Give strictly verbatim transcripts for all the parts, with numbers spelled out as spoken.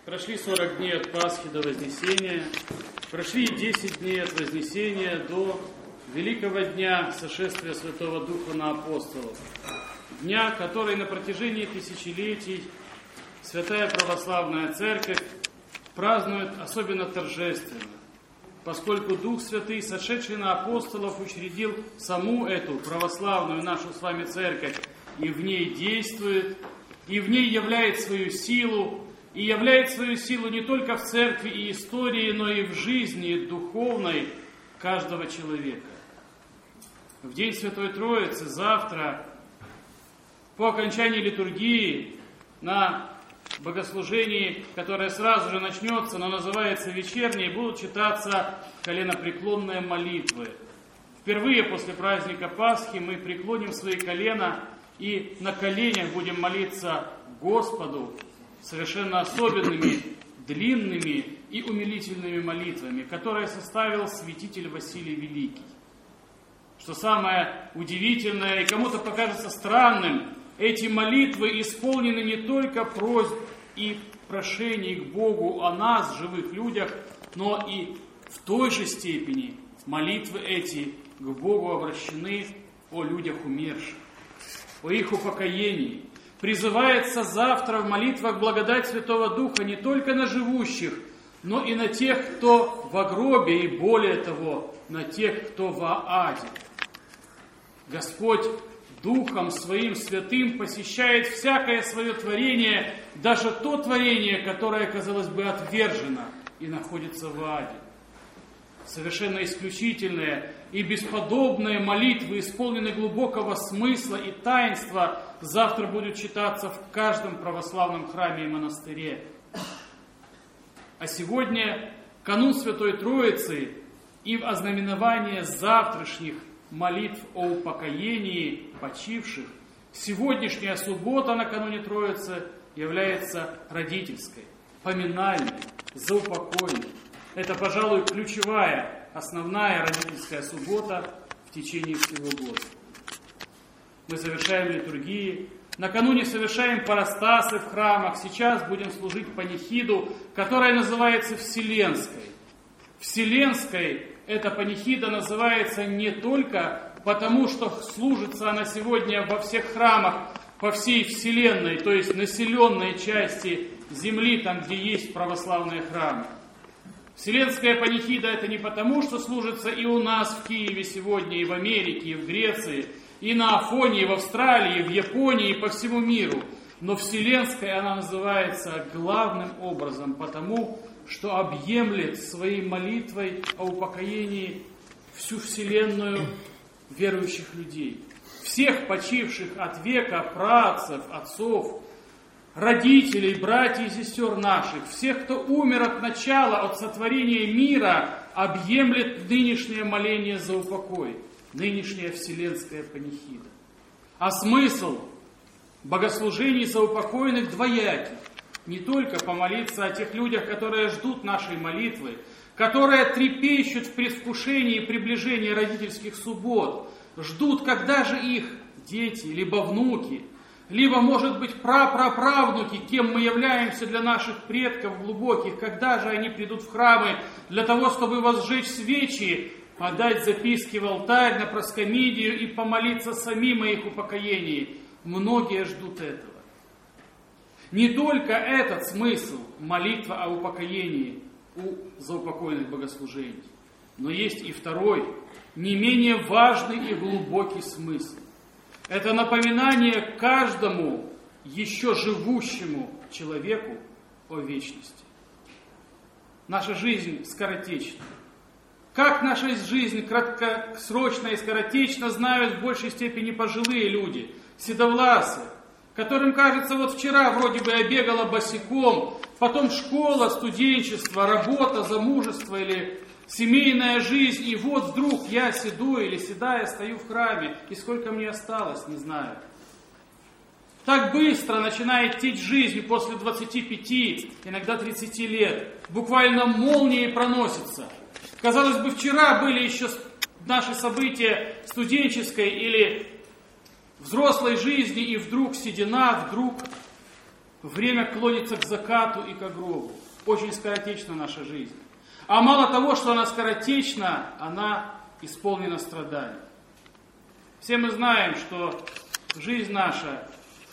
Прошли сорок дней от Пасхи до Вознесения, прошли десять дней от Вознесения до великого дня сошествия Святого Духа на апостолов, дня, который на протяжении тысячелетий Святая Православная Церковь празднует особенно торжественно, поскольку Дух Святый, сошедший на апостолов, учредил саму эту православную нашу с вами Церковь, и в ней действует, и в ней являет свою силу, и являет свою силу не только в церкви и истории, но и в жизни духовной каждого человека. В день Святой Троицы, завтра, по окончании литургии, на богослужении, которое сразу же начнется, но называется вечерней, будут читаться коленопреклонные молитвы. Впервые после праздника Пасхи мы преклоним свои колена и на коленях будем молиться Господу совершенно особенными, длинными и умилительными молитвами, которые составил святитель Василий Великий. Что самое удивительное и кому-то покажется странным, эти молитвы исполнены не только просьб и прошений к Богу о нас, живых людях, но и в той же степени молитвы эти к Богу обращены о людях умерших, о их упокоении. Призывается завтра в молитвах благодать Святого Духа не только на живущих, но и на тех, кто во гробе, и более того, на тех, кто в Ааде. Господь Духом Своим Святым посещает всякое свое творение, даже то творение, которое, казалось бы, отвержено и находится в Ааде. Совершенно исключительные и бесподобные молитвы, исполнены глубокого смысла и таинства, завтра будут читаться в каждом православном храме и монастыре. А сегодня, канун Святой Троицы, и в ознаменование завтрашних молитв о упокоении почивших, сегодняшняя суббота накануне Троицы является родительской, поминальной, заупокойной. Это, пожалуй, ключевая, основная родительская суббота в течение всего года. Мы совершаем литургии, накануне совершаем парастасы в храмах, сейчас будем служить панихиду, которая называется Вселенской. Вселенской эта панихида называется не только потому, что служится она сегодня во всех храмах по всей Вселенной, то есть населенной части земли, там, где есть православные храмы. Вселенская панихида это не потому, что служится и у нас в Киеве сегодня, и в Америке, и в Греции, и на Афоне, и в Австралии, и в Японии, и по всему миру. Но Вселенская она называется главным образом потому, что объемлет своей молитвой о упокоении всю Вселенную верующих людей. Всех почивших от века праотцев, отцов, родителей, братьев и сестер наших, всех, кто умер от начала, от сотворения мира, объемлет нынешнее моление за упокой, нынешняя вселенская панихида. А смысл богослужений за упокоенных двоякий. Не только помолиться о тех людях, которые ждут нашей молитвы, которые трепещут в предвкушении приближения родительских суббот, ждут, когда же их дети, либо внуки, либо, может быть, прапраправнуки, кем мы являемся для наших предков глубоких, когда же они придут в храмы для того, чтобы возжечь свечи, подать записки в алтарь на проскомидию и помолиться самим о их упокоении. Многие ждут этого. Не только этот смысл молитва о упокоении у заупокоенных богослужений, но есть и второй, не менее важный и глубокий смысл. Это напоминание каждому еще живущему человеку о вечности. Наша жизнь скоротечна. Как наша жизнь краткосрочна и скоротечна, знают в большей степени пожилые люди, седовласые, которым кажется, вот вчера вроде бы я бегала босиком, потом школа, студенчество, работа, замужество или семейная жизнь, и вот вдруг я седой или седая стою в храме, и сколько мне осталось, не знаю. Так быстро начинает течь жизнь после двадцати пяти, иногда тридцати лет. Буквально молнией проносится. Казалось бы, вчера были еще наши события студенческой или взрослой жизни, и вдруг седина, вдруг время клонится к закату и к гробу. Очень скоротечна наша жизнь. А мало того, что она скоротечна, она исполнена страданий. Все мы знаем, что жизнь наша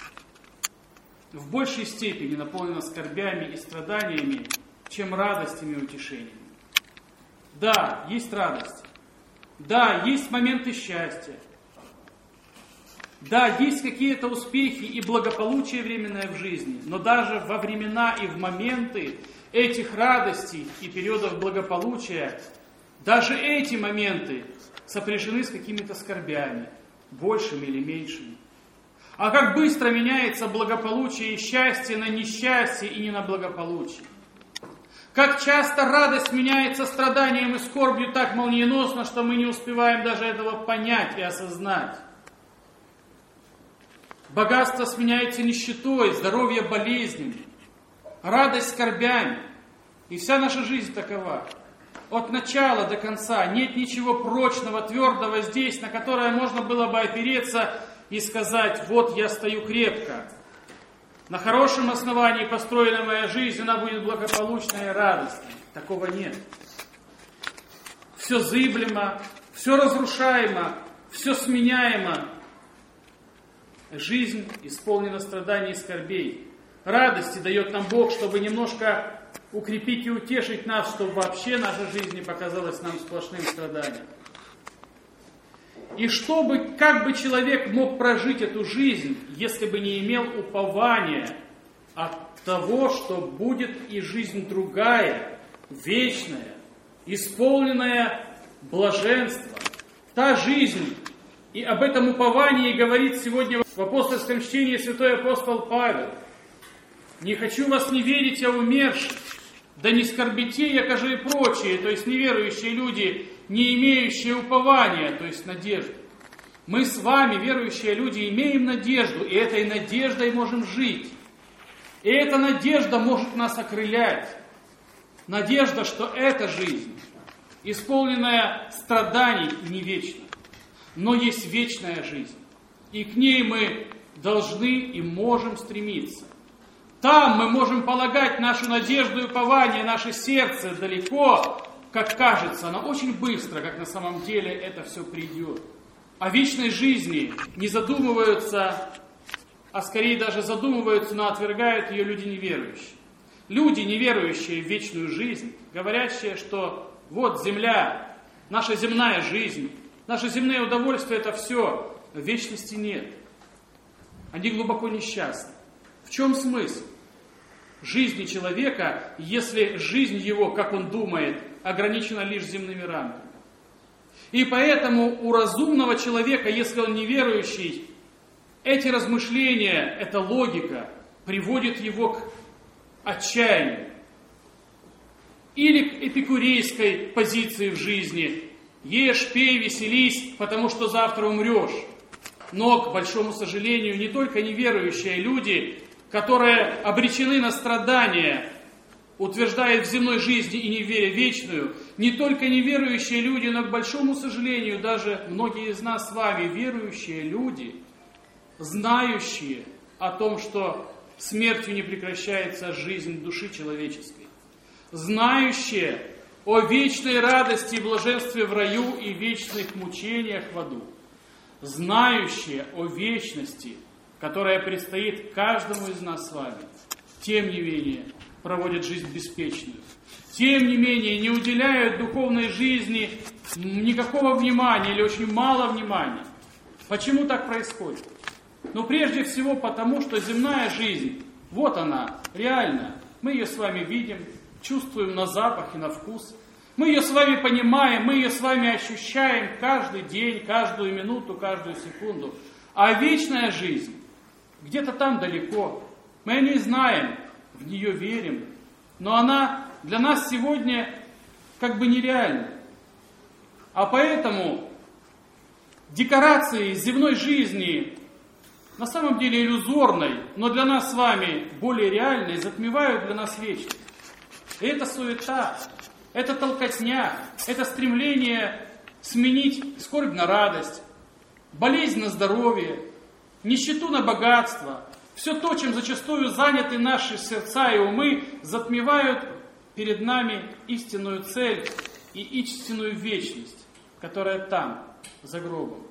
в большей степени наполнена скорбями и страданиями, чем радостями и утешениями. Да, есть радость. Да, есть моменты счастья. Да, есть какие-то успехи и благополучие временное в жизни, но даже во времена и в моменты этих радостей и периодов благополучия, даже эти моменты сопряжены с какими-то скорбями, большими или меньшими. А как быстро меняется благополучие и счастье на несчастье и не на благополучие. Как часто радость меняется страданием и скорбью так молниеносно, что мы не успеваем даже этого понять и осознать. Богатство сменяется нищетой, здоровье болезнями, радость скорбями. И вся наша жизнь такова. От начала до конца нет ничего прочного, твердого здесь, на которое можно было бы опереться и сказать: вот я стою крепко. На хорошем основании построена моя жизнь, она будет благополучной и радостной. Такого нет. Все зыблемо, все разрушаемо, все сменяемо. Жизнь исполнена страданий и скорбей. Радости дает нам Бог, чтобы немножко укрепить и утешить нас, чтобы вообще наша жизнь не показалась нам сплошным страданием. И чтобы, как бы человек мог прожить эту жизнь, если бы не имел упования от того, что будет и жизнь другая, вечная, исполненная блаженства. Та жизнь, и об этом уповании говорит сегодня в апостольском чтении святой апостол Павел. «Не хочу вас не верить о умерших, да не скорбите, якоже и прочие», то есть неверующие люди, не имеющие упования, то есть надежды. Мы с вами, верующие люди, имеем надежду, и этой надеждой можем жить. И эта надежда может нас окрылять. Надежда, что эта жизнь, исполненная страданий, не вечна. Но есть вечная жизнь, и к ней мы должны и можем стремиться. Там мы можем полагать нашу надежду и упование, наше сердце далеко, как кажется, но очень быстро, как на самом деле это все придет. О вечной жизни не задумываются, а скорее даже задумываются, но отвергают ее люди неверующие. Люди, неверующие в вечную жизнь, говорящие, что вот земля, наша земная жизнь, наши земные удовольствия, это все, вечности нет. Они глубоко несчастны. В чем смысл жизни человека, если жизнь его, как он думает, ограничена лишь земными рамками? И поэтому у разумного человека, если он неверующий, эти размышления, эта логика приводит его к отчаянию. Или к эпикурейской позиции в жизни. Ешь, пей, веселись, потому что завтра умрешь. Но, к большому сожалению, не только неверующие люди, которые обречены на страдания, утверждают в земной жизни и не веря в вечную, не только неверующие люди, но, к большому сожалению, даже многие из нас с вами, верующие люди, знающие о том, что смертью не прекращается жизнь души человеческой, знающие о вечной радости и блаженстве в раю и вечных мучениях в аду, знающие о вечности, которая предстоит каждому из нас с вами, тем не менее проводят жизнь беспечную, тем не менее не уделяют духовной жизни никакого внимания или очень мало внимания. Почему так происходит? Ну, прежде всего потому, что земная жизнь, вот она, реальная. Мы ее с вами видим, чувствуем на запах и на вкус. Мы ее с вами понимаем, мы ее с вами ощущаем каждый день, каждую минуту, каждую секунду. А вечная жизнь где-то там далеко. Мы о ней знаем, в нее верим, но она для нас сегодня как бы нереальна. А поэтому декорации земной жизни, на самом деле иллюзорной, но для нас с вами более реальной, затмевают для нас вечность. И это суета, это толкотня, это стремление сменить скорбь на радость, болезнь на здоровье, нищету на богатство. Все то, чем зачастую заняты наши сердца и умы, затмевают перед нами истинную цель и истинную вечность, которая там, за гробом.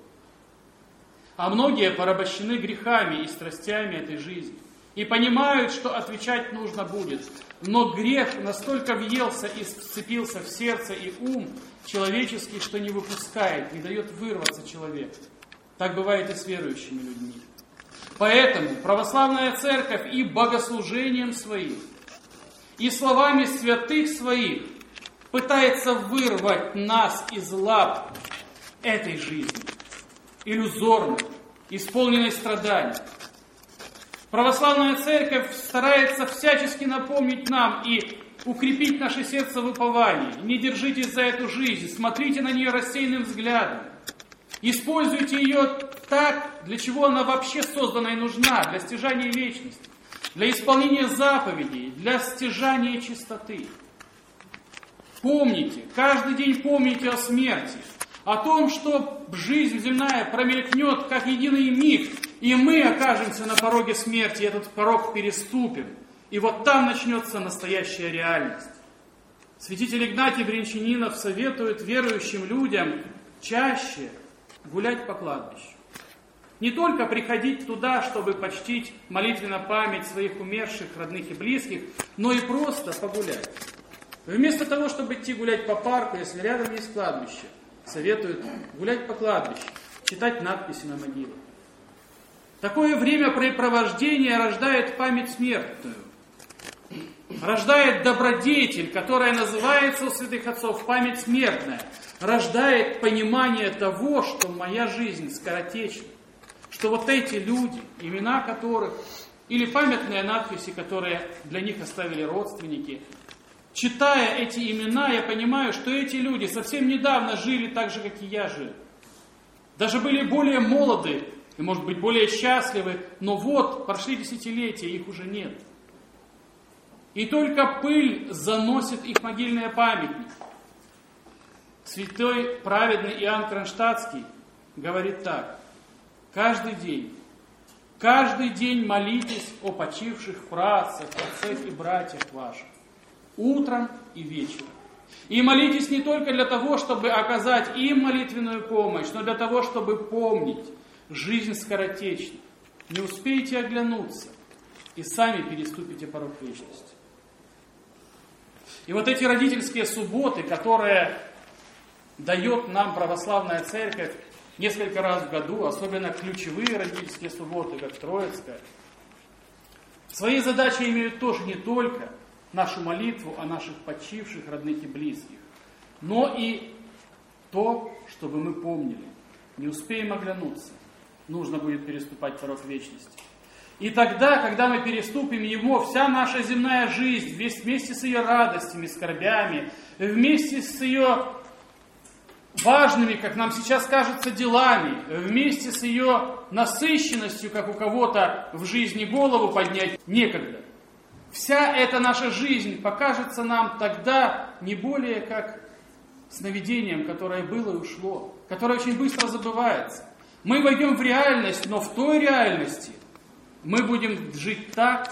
А многие порабощены грехами и страстями этой жизни и понимают, что отвечать нужно будет. Но грех настолько въелся и вцепился в сердце и ум человеческий, что не выпускает, не дает вырваться человеку. Так бывает и с верующими людьми. Поэтому православная церковь и богослужением своим, и словами святых своих пытается вырвать нас из лап этой жизни, иллюзорной, исполненной страданий. Православная церковь старается всячески напомнить нам и укрепить наше сердце в уповании. Не держитесь за эту жизнь, смотрите на нее рассеянным взглядом. Используйте ее так, для чего она вообще создана и нужна, для стяжания вечности, для исполнения заповедей, для стяжания чистоты. Помните, каждый день помните о смерти, о том, что жизнь земная промелькнет, как единый миг, и мы окажемся на пороге смерти, и этот порог переступим. И вот там начнется настоящая реальность. Святитель Игнатий Брянчанинов советует верующим людям чаще гулять по кладбищу. Не только приходить туда, чтобы почтить молитвенно память своих умерших, родных и близких, но и просто погулять. Вместо того, чтобы идти гулять по парку, если рядом есть кладбище, советуют гулять по кладбищу, читать надписи на могилах. Такое времяпрепровождение рождает память смертную, рождает добродетель, которая называется у святых отцов память смертная, рождает понимание того, что моя жизнь скоротечна, что вот эти люди, имена которых, или памятные надписи, которые для них оставили родственники, читая эти имена, я понимаю, что эти люди совсем недавно жили так же, как и я жил. Даже были более молоды и, может быть, более счастливы, но вот, прошли десятилетия, их уже нет. И только пыль заносит их могильные памятники. Святой праведный Иоанн Кронштадтский говорит так: каждый день, каждый день молитесь о почивших працах, отцах и братьях ваших, утром и вечером. И молитесь не только для того, чтобы оказать им молитвенную помощь, но для того, чтобы помнить, жизнь скоротечна. Не успеете оглянуться, и сами переступите порог вечности. И вот эти родительские субботы, которые дает нам православная церковь несколько раз в году, особенно ключевые родительские субботы, как Троицкая, своей задачей имеют тоже не только нашу молитву о наших почивших, родных и близких, но и то, чтобы мы помнили, не успеем оглянуться, нужно будет переступать порог вечности. И тогда, когда мы переступим его, вся наша земная жизнь, вместе с ее радостями, скорбями, вместе с ее важными, как нам сейчас кажется, делами, вместе с ее насыщенностью, как у кого-то в жизни голову поднять некогда. Вся эта наша жизнь покажется нам тогда не более как сновидением, которое было и ушло, которое очень быстро забывается. Мы войдем в реальность, но в той реальности мы будем жить так,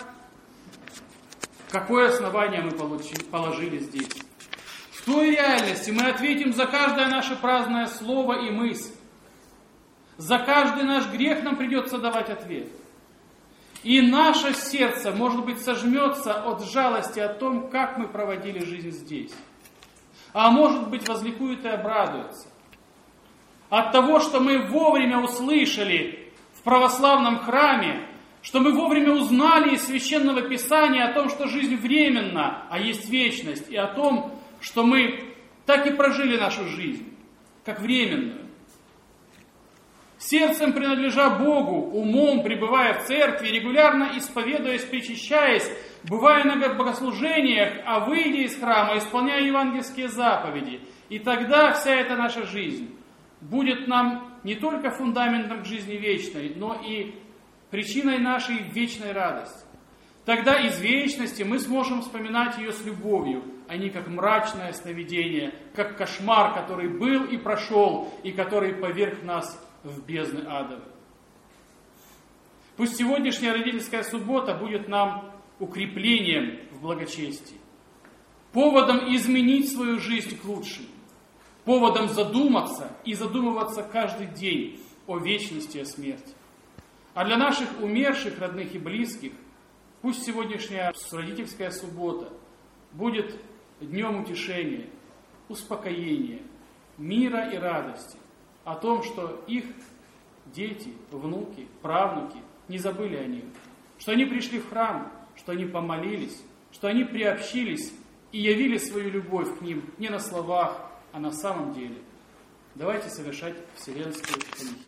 какое основание мы положили здесь. В той реальности мы ответим за каждое наше праздное слово и мысль. За каждый наш грех нам придется давать ответ. И наше сердце, может быть, сожмется от жалости о том, как мы проводили жизнь здесь. А может быть, возликует и обрадуется. От того, что мы вовремя услышали в православном храме, что мы вовремя узнали из Священного Писания о том, что жизнь временна, а есть вечность, и о том, что мы так и прожили нашу жизнь, как временную. Сердцем принадлежа Богу, умом пребывая в церкви, регулярно исповедуясь, причащаясь, бывая на богослужениях, а выйдя из храма, исполняя евангельские заповеди. И тогда вся эта наша жизнь будет нам не только фундаментом к жизни вечной, но и причиной нашей вечной радости. Тогда из вечности мы сможем вспоминать ее с любовью, а не как мрачное сновидение, как кошмар, который был и прошел, и который поверг нас в бездны адовы. Пусть сегодняшняя родительская суббота будет нам укреплением в благочестии, поводом изменить свою жизнь к лучшему, поводом задуматься и задумываться каждый день о вечности и о смерти. А для наших умерших, родных и близких, пусть сегодняшняя родительская суббота будет днем утешения, успокоения, мира и радости о том, что их дети, внуки, правнуки не забыли о них, что они пришли в храм, что они помолились, что они приобщились и явили свою любовь к ним не на словах, а на самом деле. Давайте совершать вселенскую панихиду.